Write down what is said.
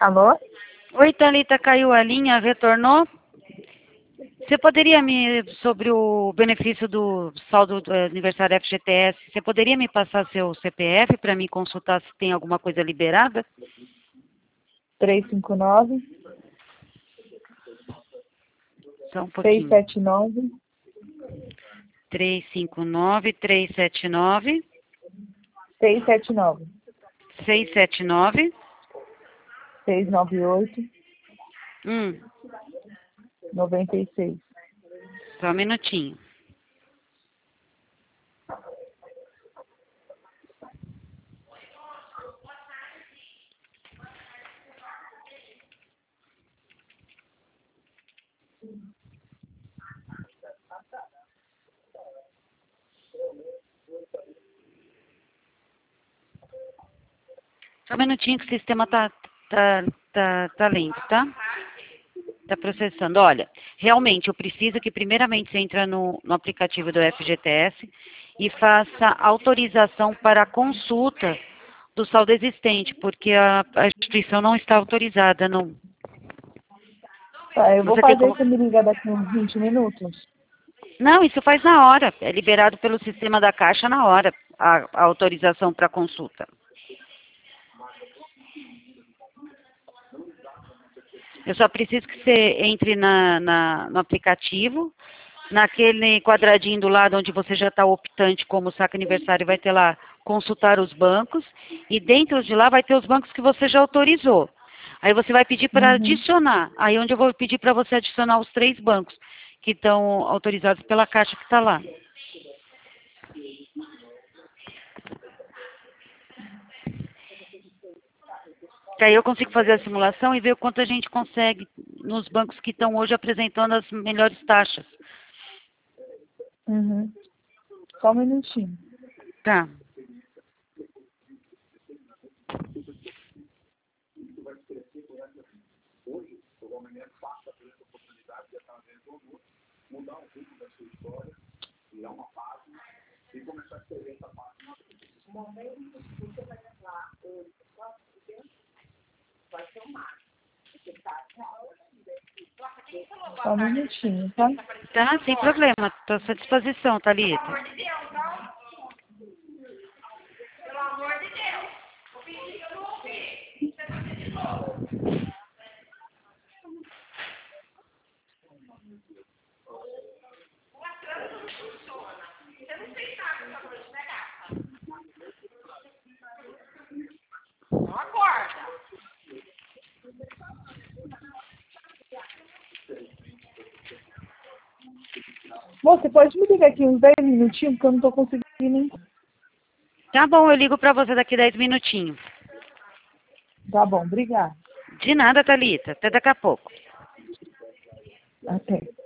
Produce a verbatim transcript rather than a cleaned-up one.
Alô? Oi, Thalita, caiu a linha, retornou? Você poderia me, sobre o benefício do saldo do aniversário F G T S, você poderia me passar seu C P F para me consultar se tem alguma coisa liberada? três cinco nove, Só um seis pouquinho. sete nove, três cinco nove, três sete nove, seis sete nove, seis sete nove. seis nove oito, Hum, noventa e seis. só um minutinho. Só um minutinho que o sistema tá, tá, tá, tá lento, tá? Tá processando. Olha, realmente eu preciso que primeiramente você entre no, no aplicativo do F G T S e faça autorização para a consulta do saldo existente, porque a, a instituição não está autorizada. Não. Tá, eu vou Você tem fazer como... isso me ligar daqui uns vinte minutos. Não, isso faz na hora. É liberado pelo sistema da Caixa na hora, a, a autorização para consulta. Eu só preciso que você entre na, na, no aplicativo, naquele quadradinho do lado onde você já está optante como saque aniversário, vai ter lá consultar os bancos, e dentro de lá vai ter os bancos que você já autorizou. Aí você vai pedir para Uhum. adicionar, aí onde eu vou pedir para você adicionar os três bancos que estão autorizados pela Caixa que está lá. Que aí eu consigo fazer a simulação e ver o quanto a gente consegue nos bancos que estão hoje apresentando as melhores taxas. Uhum. Só um minutinho. Tá. Só um minutinho, tá? Tá, sem problema. Estou à sua disposição, Thalita. Você pode me ligar aqui uns dez minutinhos, porque eu não estou conseguindo. Tá bom, eu ligo para você daqui dez minutinhos. Tá bom, obrigada. De nada, Thalita. Até daqui a pouco. Até.